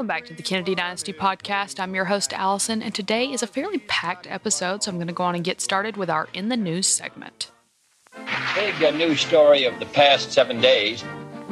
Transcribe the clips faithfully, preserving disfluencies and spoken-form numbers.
back to the Kennedy Dynasty Podcast. I'm your host, Allison, and today is a fairly packed episode, so I'm going to go on and get started with our In the News segment. Big uh, news story of the past seven days.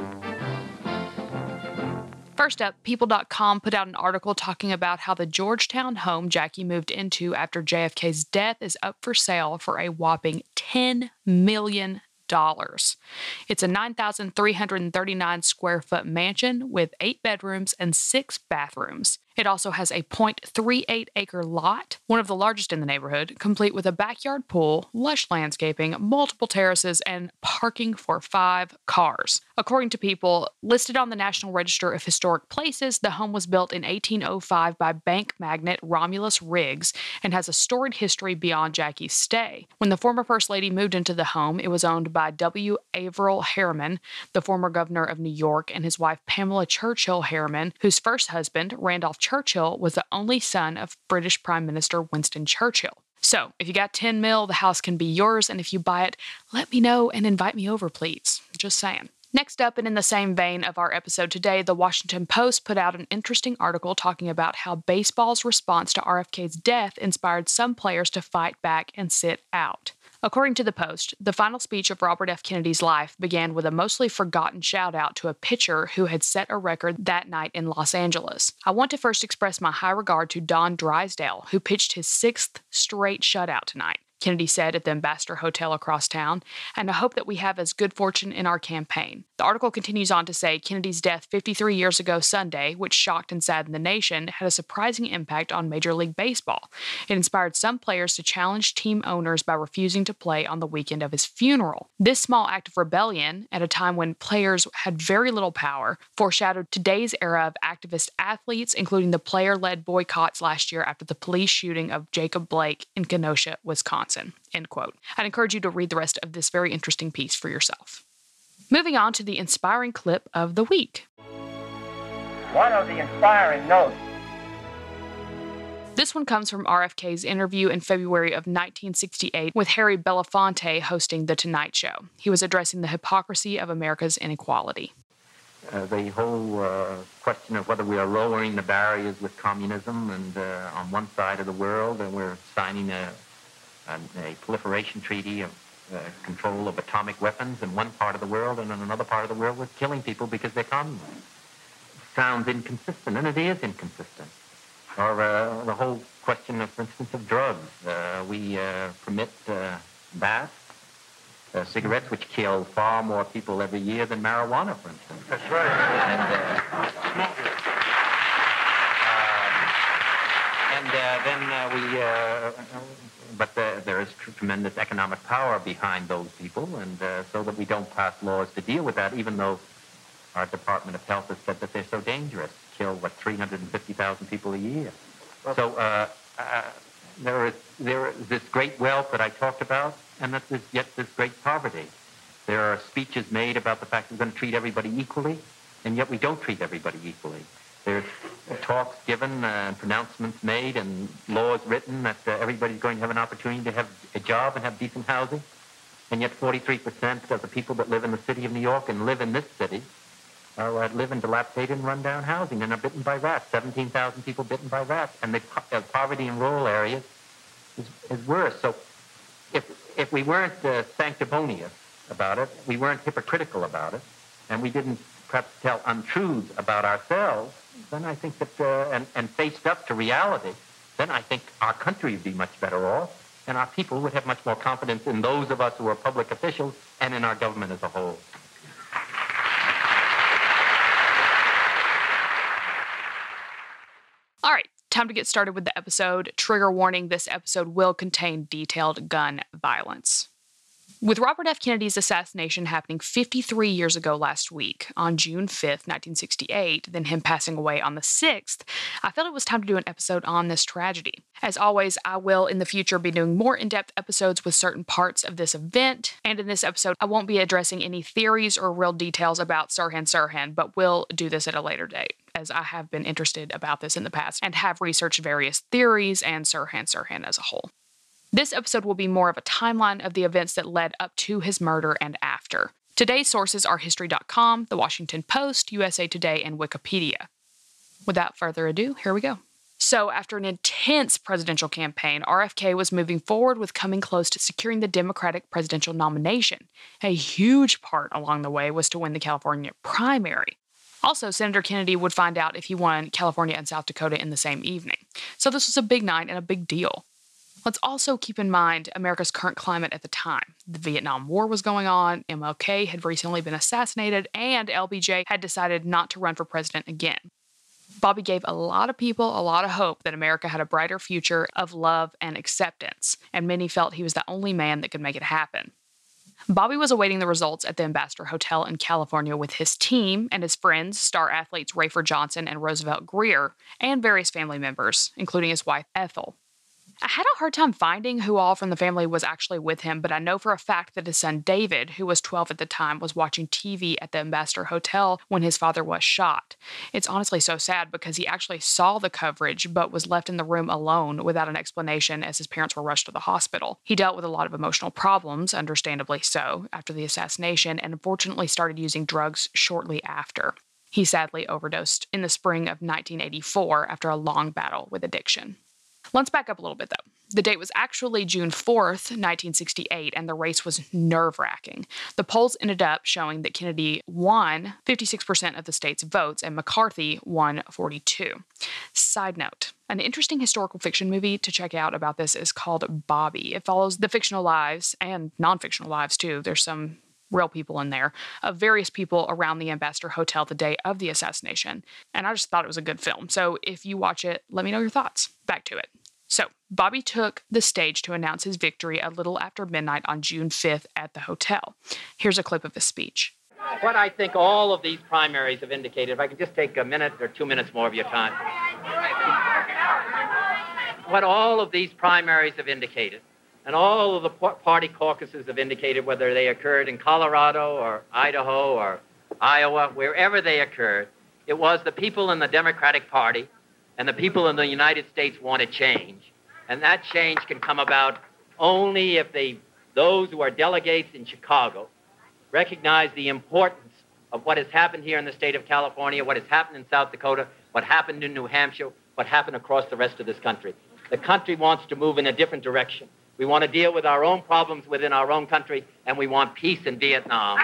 First up, People dot com put out an article talking about how the Georgetown home Jackie moved into after J F K's death is up for sale for a whopping ten million dollars. It's a nine thousand three hundred thirty-nine square foot mansion with eight bedrooms and six bathrooms. It also has a zero point three eight acre lot, one of the largest in the neighborhood, complete with a backyard pool, lush landscaping, multiple terraces, and parking for five cars. According to People, listed on the National Register of Historic Places, the home was built in eighteen oh five by bank magnate Romulus Riggs and has a storied history beyond Jackie's stay. When the former First Lady moved into the home, it was owned by W. Averill Harriman, the former governor of New York, and his wife Pamela Churchill Harriman, whose first husband, Randolph Churchill, was the only son of British Prime Minister Winston Churchill. So, if you got ten mil, the house can be yours, and if you buy it, let me know and invite me over, please. Just saying. Next up, and in the same vein of our episode today, the Washington Post put out an interesting article talking about how baseball's response to R F K's death inspired some players to fight back and sit out. According to the Post, the final speech of Robert F. Kennedy's life began with a mostly forgotten shout-out to a pitcher who had set a record that night in Los Angeles. I want to first express my high regard to Don Drysdale, who pitched his sixth straight shutout tonight, Kennedy said at the Ambassador Hotel across town, and I hope that we have as good fortune in our campaign. The article continues on to say Kennedy's death fifty-three years ago Sunday, which shocked and saddened the nation, had a surprising impact on Major League Baseball. It inspired some players to challenge team owners by refusing to play on the weekend of his funeral. This small act of rebellion, at a time when players had very little power, foreshadowed today's era of activist athletes, including the player-led boycotts last year after the police shooting of Jacob Blake in Kenosha, Wisconsin. End quote. I'd encourage you to read the rest of this very interesting piece for yourself. Moving on to the inspiring clip of the week. One of the inspiring notes. This one comes from R F K's interview in February of nineteen sixty-eight with Harry Belafonte hosting The Tonight Show. He was addressing the hypocrisy of America's inequality. Uh, the whole uh, question of whether we are lowering the barriers with communism and uh, on one side of the world, and we're signing a, a, a proliferation treaty of uh, control of atomic weapons in one part of the world, and in another part of the world we're killing people because they're communists. Sounds inconsistent, and it is inconsistent. Or uh, the whole question, of, for instance, of drugs. Uh, we uh, permit uh, that, uh, cigarettes, which kill far more people every year than marijuana, for instance. That's right. And, uh, uh, and uh, then uh, we, uh, but the, there is tremendous economic power behind those people, and uh, so that we don't pass laws to deal with that, even though our Department of Health has said that they're so dangerous. Kill, what, three hundred fifty thousand people a year. So uh, uh, there is there is this great wealth that I talked about, and that there's yet this great poverty. There are speeches made about the fact that we're going to treat everybody equally, and yet we don't treat everybody equally. There's talks given uh, and pronouncements made and laws written that uh, everybody's going to have an opportunity to have a job and have decent housing, and yet forty-three percent of the people that live in the city of New York and live in this city Uh, live in dilapidated and run-down housing and are bitten by rats. seventeen thousand people bitten by rats. And the uh, poverty in rural areas is, is worse. So if if we weren't uh, sanctimonious about it, we weren't hypocritical about it, and we didn't perhaps tell untruths about ourselves, then I think that, uh, and, and faced up to reality, then I think our country would be much better off, and our people would have much more confidence in those of us who are public officials and in our government as a whole. All right, time to get started with the episode. Trigger warning, this episode will contain detailed gun violence. With Robert F. Kennedy's assassination happening fifty-three years ago last week, on June fifth, nineteen sixty-eight, then him passing away on the sixth, I felt it was time to do an episode on this tragedy. As always, I will in the future be doing more in-depth episodes with certain parts of this event, and in this episode, I won't be addressing any theories or real details about Sirhan Sirhan, but will do this at a later date, as I have been interested about this in the past and have researched various theories and Sirhan Sirhan as a whole. This episode will be more of a timeline of the events that led up to his murder and after. Today's sources are History dot com, The Washington Post, U S A Today, and Wikipedia. Without further ado, here we go. So, after an intense presidential campaign, R F K was moving forward with coming close to securing the Democratic presidential nomination. A huge part along the way was to win the California primary. Also, Senator Kennedy would find out if he won California and South Dakota in the same evening. So this was a big night and a big deal. Let's also keep in mind America's current climate at the time. The Vietnam War was going on, M L K had recently been assassinated, and L B J had decided not to run for president again. Bobby gave a lot of people a lot of hope that America had a brighter future of love and acceptance, and many felt he was the only man that could make it happen. Bobby was awaiting the results at the Ambassador Hotel in California with his team and his friends, star athletes Rayford Johnson and Roosevelt Greer, and various family members, including his wife Ethel. I had a hard time finding who all from the family was actually with him, but I know for a fact that his son David, who was twelve at the time, was watching T V at the Ambassador Hotel when his father was shot. It's honestly so sad because he actually saw the coverage but was left in the room alone without an explanation as his parents were rushed to the hospital. He dealt with a lot of emotional problems, understandably so, after the assassination, and unfortunately started using drugs shortly after. He sadly overdosed in the spring of nineteen eighty-four after a long battle with addiction. Let's back up a little bit, though. The date was actually June fourth, nineteen sixty-eight, and the race was nerve-wracking. The polls ended up showing that Kennedy won fifty-six percent of the state's votes and McCarthy won forty-two. Side note, an interesting historical fiction movie to check out about this is called Bobby. It follows the fictional lives, and non-fictional lives too, there's some real people in there, of various people around the Ambassador Hotel the day of the assassination. And I just thought it was a good film. So if you watch it, let me know your thoughts. Back to it. So Bobby took the stage to announce his victory a little after midnight on June fifth at the hotel. Here's a clip of his speech. What I think all of these primaries have indicated, if I could just take a minute or two minutes more of your time. What all of these primaries have indicated, and all of the party caucuses have indicated, whether they occurred in Colorado or Idaho or Iowa, wherever they occurred, it was the people in the Democratic Party and the people in the United States wanted change. And that change can come about only if they, those who are delegates in Chicago recognize the importance of what has happened here in the state of California, what has happened in South Dakota, what happened in New Hampshire, what happened across the rest of this country. The country wants to move in a different direction. We want to deal with our own problems within our own country, and we want peace in Vietnam.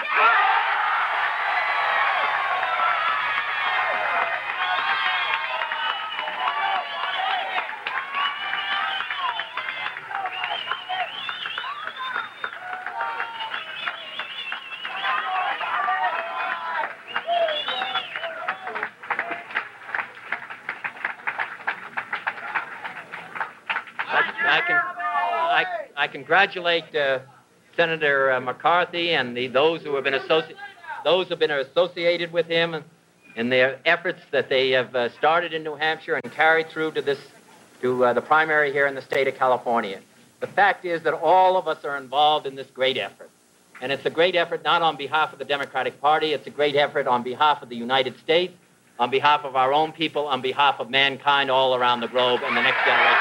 I, I can... I, I congratulate uh, Senator uh, McCarthy and the, those who have been associ- those who have been associated with him in their efforts that they have uh, started in New Hampshire and carried through to this to uh, the primary here in the state of California. The fact is that all of us are involved in this great effort, and it's a great effort not on behalf of the Democratic Party. It's a great effort on behalf of the United States, on behalf of our own people, on behalf of mankind all around the globe and the next generation.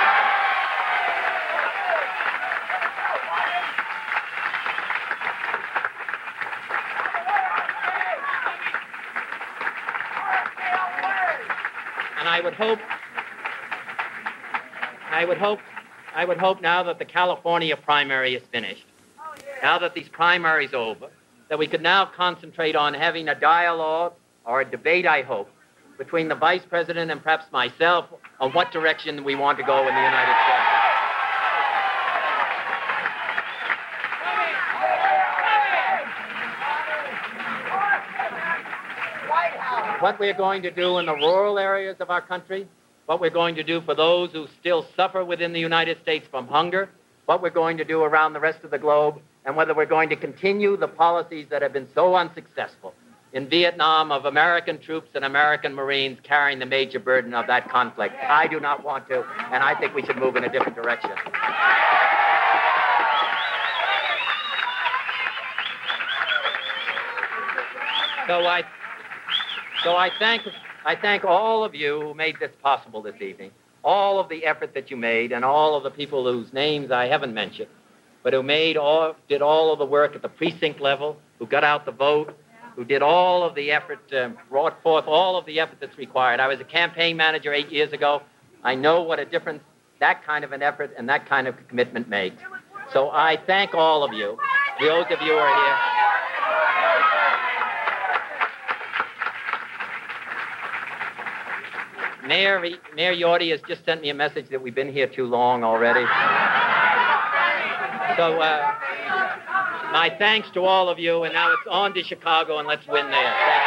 And I would hope, I would hope, I would hope now that the California primary is finished, now that these primaries are over, that we could now concentrate on having a dialogue or a debate, I hope, between the Vice President and perhaps myself on what direction we want to go in the United States. What we're going to do in the rural areas of our country, what we're going to do for those who still suffer within the United States from hunger, what we're going to do around the rest of the globe, and whether we're going to continue the policies that have been so unsuccessful in Vietnam of American troops and American Marines carrying the major burden of that conflict. I do not want to, and I think we should move in a different direction. So I... So I thank, I thank all of you who made this possible this evening, all of the effort that you made, and all of the people whose names I haven't mentioned, but who made all, did all of the work at the precinct level, who got out the vote, who did all of the effort, um, brought forth all of the effort that's required. I was a campaign manager eight years ago. I know what a difference that kind of an effort and that kind of commitment makes. So I thank all of you, those of you who are here. Mayor, Mayor Yorty has just sent me a message that we've been here too long already. So uh, my thanks to all of you, and now it's on to Chicago, and let's win there. Thank you.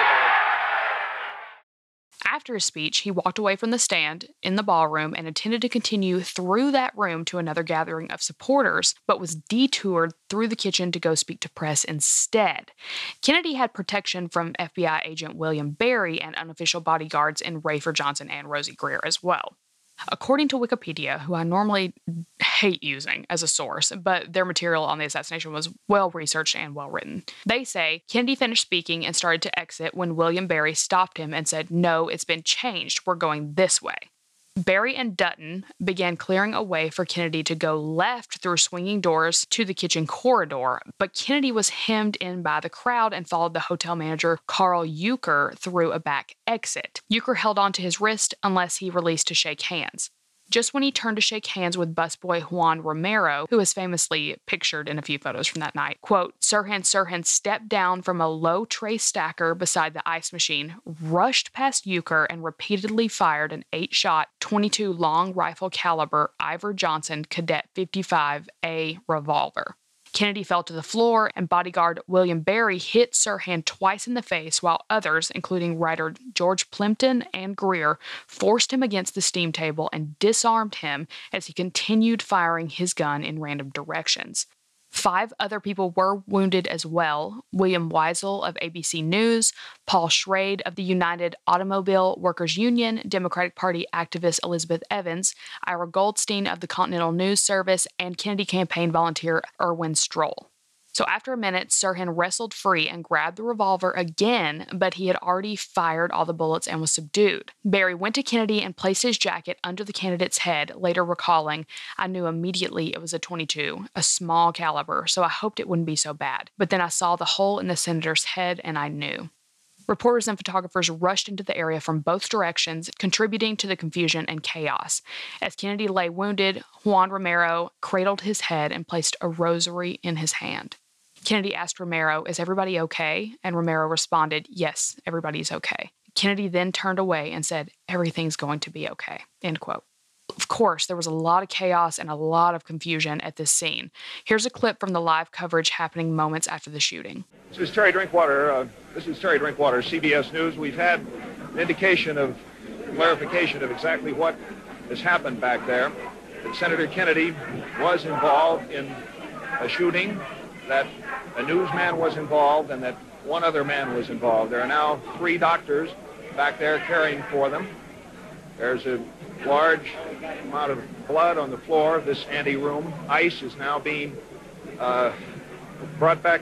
After his speech, he walked away from the stand in the ballroom and intended to continue through that room to another gathering of supporters, but was detoured through the kitchen to go speak to press instead. Kennedy had protection from F B I agent William Barry and unofficial bodyguards in Rafer Johnson and Rosie Greer as well. According to Wikipedia, who I normally hate using as a source, but their material on the assassination was well-researched and well-written, they say Kennedy finished speaking and started to exit when William Barry stopped him and said, "No, it's been changed. We're going this way." Barry and Dutton began clearing a way for Kennedy to go left through swinging doors to the kitchen corridor, but Kennedy was hemmed in by the crowd and followed the hotel manager Carl Euchre through a back exit. Euchre held onto his wrist unless he released to shake hands. Just when he turned to shake hands with busboy Juan Romero, who is famously pictured in a few photos from that night, quote, Sirhan Sirhan stepped down from a low tray stacker beside the ice machine, rushed past Euchre, and repeatedly fired an eight-shot, twenty-two long rifle caliber Iver Johnson Cadet fifty-five A revolver. Kennedy fell to the floor, and bodyguard William Barry hit Sirhan twice in the face, while others, including writer George Plimpton and Greer, forced him against the steam table and disarmed him as he continued firing his gun in random directions. Five other people were wounded as well: William Weisel of A B C News, Paul Schrade of the United Automobile Workers Union, Democratic Party activist Elizabeth Evans, Ira Goldstein of the Continental News Service, and Kennedy campaign volunteer Erwin Stroll. So after a minute, Sirhan wrestled free and grabbed the revolver again, but he had already fired all the bullets and was subdued. Barry went to Kennedy and placed his jacket under the candidate's head, later recalling, "I knew immediately it was a twenty-two, a small caliber, so I hoped it wouldn't be so bad. But then I saw the hole in the senator's head and I knew." Reporters and photographers rushed into the area from both directions, contributing to the confusion and chaos. As Kennedy lay wounded, Juan Romero cradled his head and placed a rosary in his hand. Kennedy asked Romero, "Is everybody okay?" And Romero responded, "Yes, everybody's okay." Kennedy then turned away and said, "Everything's going to be okay." End quote. Of course, there was a lot of chaos and a lot of confusion at this scene. Here's a clip from the live coverage happening moments after the shooting. This is Terry Drinkwater. Uh, this is Terry Drinkwater, C B S News. We've had an indication of clarification of exactly what has happened back there. That Senator Kennedy was involved in a shooting, that a newsman was involved, and that one other man was involved. There are now three doctors back there caring for them. There's a large amount of blood on the floor of this anteroom. Ice is now being uh, brought back,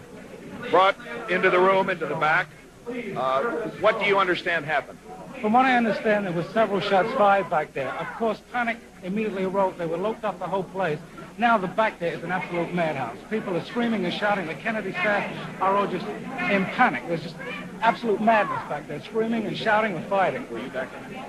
brought into the room, into the back. Uh, what do you understand happened? From what I understand, there were several shots fired back there. Of course, panic immediately arose. They were locked up the whole place. Now the back there is an absolute madhouse. People are screaming and shouting. The Kennedy staff are all just in panic. There's just absolute madness back there, screaming and shouting and fighting. Were you back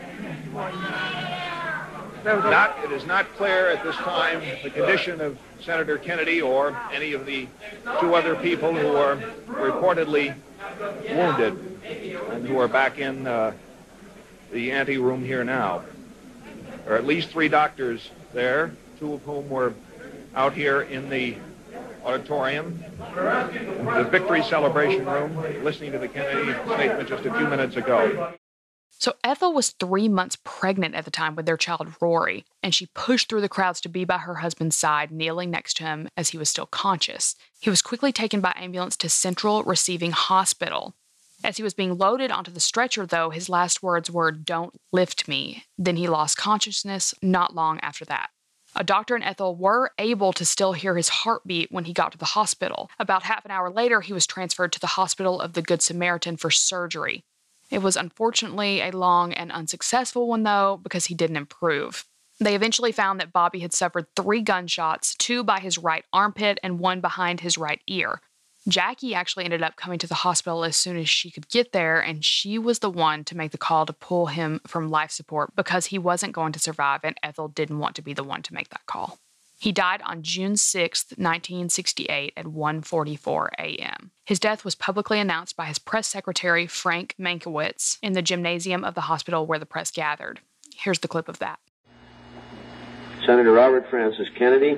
there? Not, it is not clear at this time the condition of Senator Kennedy or any of the two other people who are reportedly wounded and who are back in uh, the anteroom here now. There are at least three doctors there, two of whom were out here in the auditorium, the victory celebration room, listening to the Kennedy statement just a few minutes ago. So Ethel was three months pregnant at the time with their child Rory, and she pushed through the crowds to be by her husband's side, kneeling next to him as he was still conscious. He was quickly taken by ambulance to Central Receiving Hospital. As he was being loaded onto the stretcher, though, his last words were, "Don't lift me." Then he lost consciousness not long after that. A doctor and Ethel were able to still hear his heartbeat when he got to the hospital. About half an hour later, he was transferred to the Hospital of the Good Samaritan for surgery. It was unfortunately a long and unsuccessful one, though, because he didn't improve. They eventually found that Bobby had suffered three gunshots, two by his right armpit and one behind his right ear. Jackie actually ended up coming to the hospital as soon as she could get there, and she was the one to make the call to pull him from life support because he wasn't going to survive, and Ethel didn't want to be the one to make that call. He died on June sixth, nineteen sixty-eight at one forty-four a.m. His death was publicly announced by his press secretary, Frank Mankiewicz, in the gymnasium of the hospital where the press gathered. Here's the clip of that. Senator Robert Francis Kennedy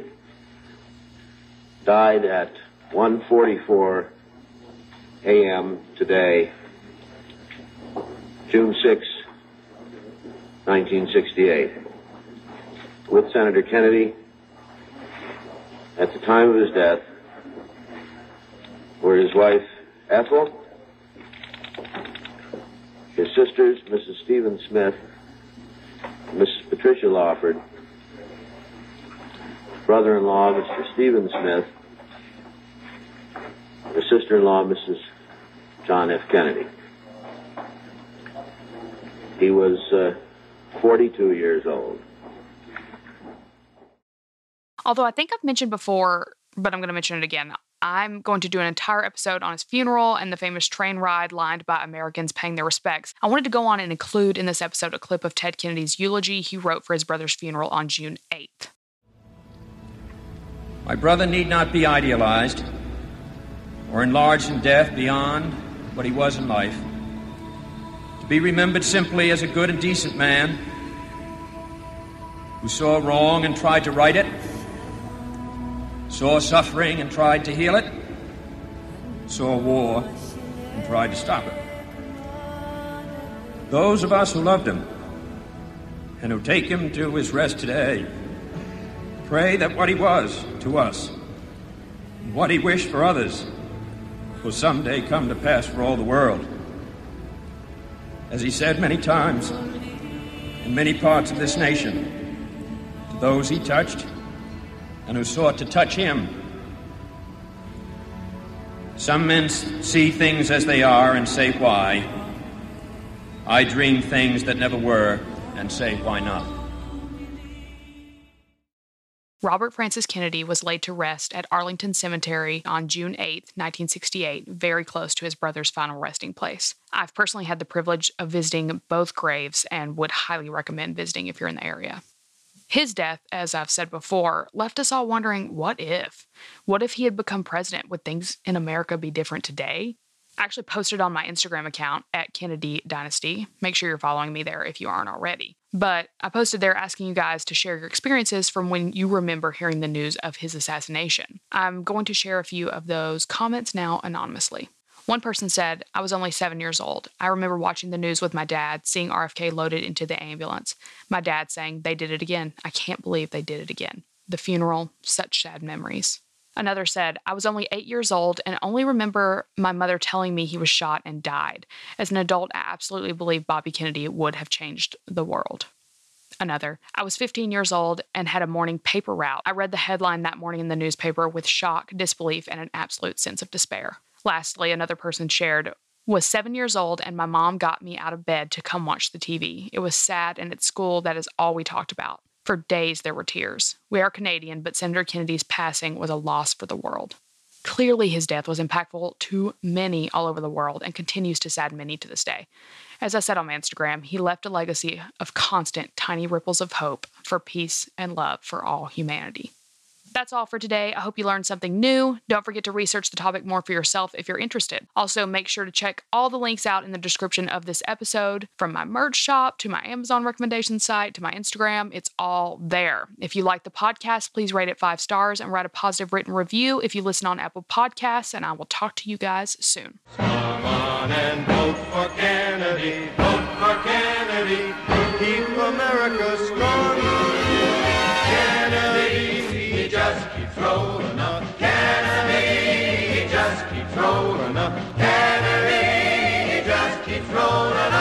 died at one forty-four a.m. today, June sixth, nineteen sixty-eight. With Senator Kennedy, at the time of his death, were his wife, Ethel, his sisters, Missus Stephen Smith, Missus Patricia Lawford, brother-in-law, Mister Stephen Smith, his sister-in-law, Missus John F. Kennedy. He was uh, forty-two years old. Although I think I've mentioned before, but I'm going to mention it again, I'm going to do an entire episode on his funeral and the famous train ride lined by Americans paying their respects. I wanted to go on and include in this episode a clip of Ted Kennedy's eulogy he wrote for his brother's funeral on June eighth. My brother need not be idealized or enlarged in death beyond what he was in life. To be remembered simply as a good and decent man who saw wrong and tried to right it, saw suffering and tried to heal it, saw war and tried to stop it. Those of us who loved him and who take him to his rest today pray that what he was to us and what he wished for others will someday come to pass for all the world. As he said many times in many parts of this nation, to those he touched and who sought to touch him. Some men see things as they are and say, why? I dream things that never were and say, why not? Robert Francis Kennedy was laid to rest at Arlington Cemetery on June eighth, nineteen sixty-eight, very close to his brother's final resting place. I've personally had the privilege of visiting both graves and would highly recommend visiting if you're in the area. His death, as I've said before, left us all wondering, what if? What if he had become president? Would things in America be different today? I actually posted on my Instagram account at Kennedy Dynasty. Make sure you're following me there if you aren't already. But I posted there asking you guys to share your experiences from when you remember hearing the news of his assassination. I'm going to share a few of those comments now anonymously. One person said, I was only seven years old. I remember watching the news with my dad, seeing R F K loaded into the ambulance. My dad saying, they did it again. I can't believe they did it again. The funeral, such sad memories. Another said, I was only eight years old and only remember my mother telling me he was shot and died. As an adult, I absolutely believe Bobby Kennedy would have changed the world. Another, I was fifteen years old and had a morning paper route. I read the headline that morning in the newspaper with shock, disbelief, and an absolute sense of despair. Lastly, another person shared, was seven years old and my mom got me out of bed to come watch the T V. It was sad, and at school, that is all we talked about. For days, there were tears. We are Canadian, but Senator Kennedy's passing was a loss for the world. Clearly, his death was impactful to many all over the world and continues to sadden many to this day. As I said on my Instagram, he left a legacy of constant, tiny ripples of hope for peace and love for all humanity. That's all for today. I hope you learned something new. Don't forget to research the topic more for yourself if you're interested. Also, make sure to check all the links out in the description of this episode, from my merch shop to my Amazon recommendation site to my Instagram. It's all there. If you like the podcast, please rate it five stars and write a positive written review if you listen on Apple Podcasts, and I will talk to you guys soon. Come on and vote for Kennedy, vote for Kennedy, keep America strong. Kennedy, he just keeps rolling up. Kennedy, he just keeps rolling up. Kennedy, he just keeps rolling up.